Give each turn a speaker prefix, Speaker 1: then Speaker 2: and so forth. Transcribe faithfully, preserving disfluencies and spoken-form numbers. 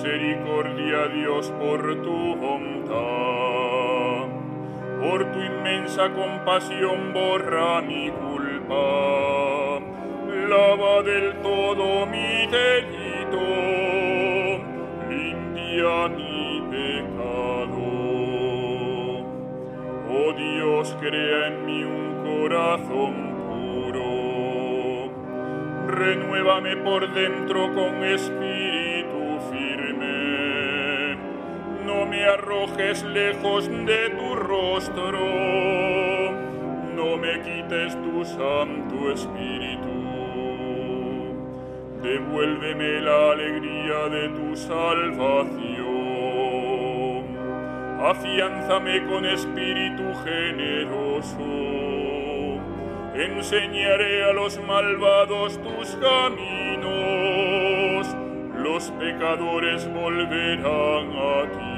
Speaker 1: misericordia, Dios, por tu bondad. Por tu inmensa compasión borra mi culpa. Lava del todo mi delito, limpia mi pecado. Oh Dios, crea en mí un corazón puro. Renuévame por dentro con espíritu firme. No me arrojes lejos de tu rostro. No me quites tu Santo Espíritu. Devuélveme la alegría de tu salvación. Afiánzame con espíritu generoso. Enseñaré a los malvados tus caminos. Los pecadores volverán a ti.